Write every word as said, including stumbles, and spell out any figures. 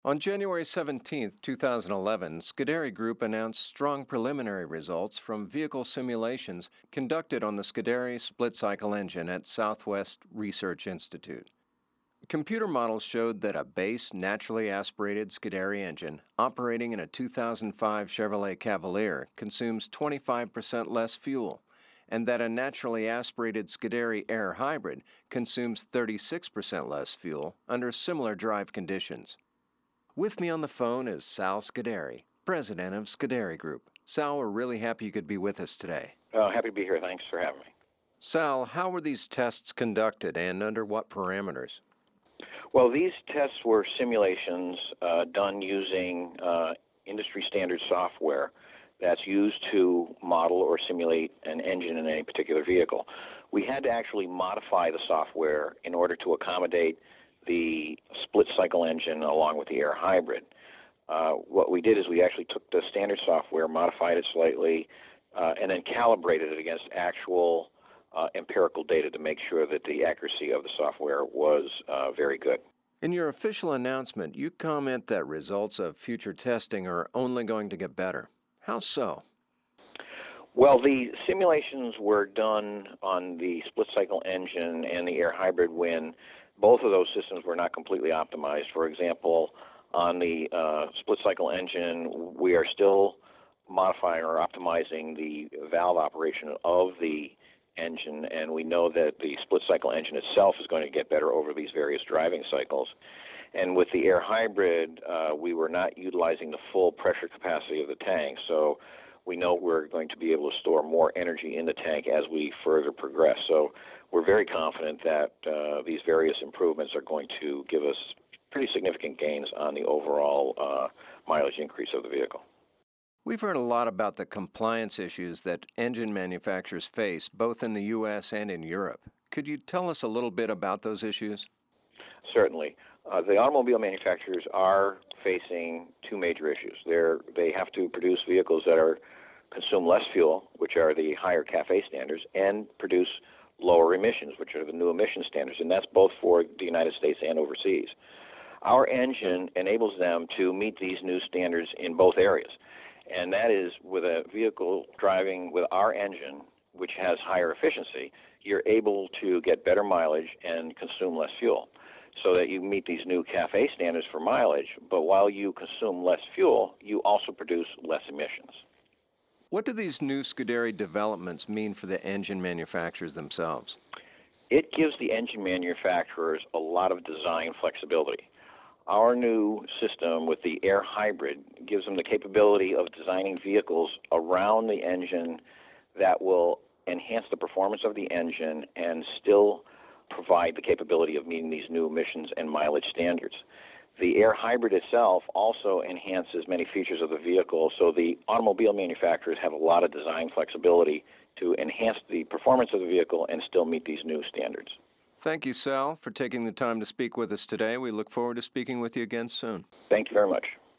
On January seventeenth, two thousand eleven, Scuderi Group announced strong preliminary results from vehicle simulations conducted on the Scuderi split-cycle engine at Southwest Research Institute. Computer models showed that a base, naturally aspirated Scuderi engine operating in a two thousand five Chevrolet Cavalier consumes twenty-five percent less fuel, and that a naturally aspirated Scuderi Air Hybrid consumes thirty-six percent less fuel under similar drive conditions. With me on the phone is Sal Scuderi, president of Scuderi Group. Sal, we're really happy you could be with us today. Oh, happy to be here. Thanks for having me. Sal, how were these tests conducted and under what parameters? Well, these tests were simulations uh, done using uh, industry standard software that's used to model or simulate an engine in any particular vehicle. We had to actually modify the software in order to accommodate the split-cycle engine along with the air hybrid. Uh, what we did is we actually took the standard software, modified it slightly, uh, and then calibrated it against actual uh, empirical data to make sure that the accuracy of the software was uh, very good. In your official announcement, you comment that results of future testing are only going to get better. How so? Well, the simulations were done on the split-cycle engine and the air hybrid when both of those systems were not completely optimized. For example, on the uh, split-cycle engine, we are still modifying or optimizing the valve operation of the engine, and we know that the split-cycle engine itself is going to get better over these various driving cycles. And with the air hybrid, uh, we were not utilizing the full pressure capacity of the tank, so we know we're going to be able to store more energy in the tank as we further progress. So we're very confident that uh, these various improvements are going to give us pretty significant gains on the overall uh, mileage increase of the vehicle. We've heard a lot about the compliance issues that engine manufacturers face, both in the U S and in Europe. Could you tell us a little bit about those issues? Certainly. Uh, the automobile manufacturers are facing two major issues. They're, they have to produce vehicles that are consume less fuel, which are the higher CAFE standards, and produce lower emissions, which are the new emission standards, and that's both for the United States and overseas. Our engine enables them to meet these new standards in both areas, and that is with a vehicle driving with our engine, which has higher efficiency, you're able to get better mileage and consume less fuel, so that you meet these new CAFE standards for mileage, but while you consume less fuel, you also produce less emissions. What do these new Scuderi developments mean for the engine manufacturers themselves? It gives the engine manufacturers a lot of design flexibility. Our new system with the air hybrid gives them the capability of designing vehicles around the engine that will enhance the performance of the engine and still provide the capability of meeting these new emissions and mileage standards. The air hybrid itself also enhances many features of the vehicle, so the automobile manufacturers have a lot of design flexibility to enhance the performance of the vehicle and still meet these new standards. Thank you, Sal, for taking the time to speak with us today. We look forward to speaking with you again soon. Thank you very much.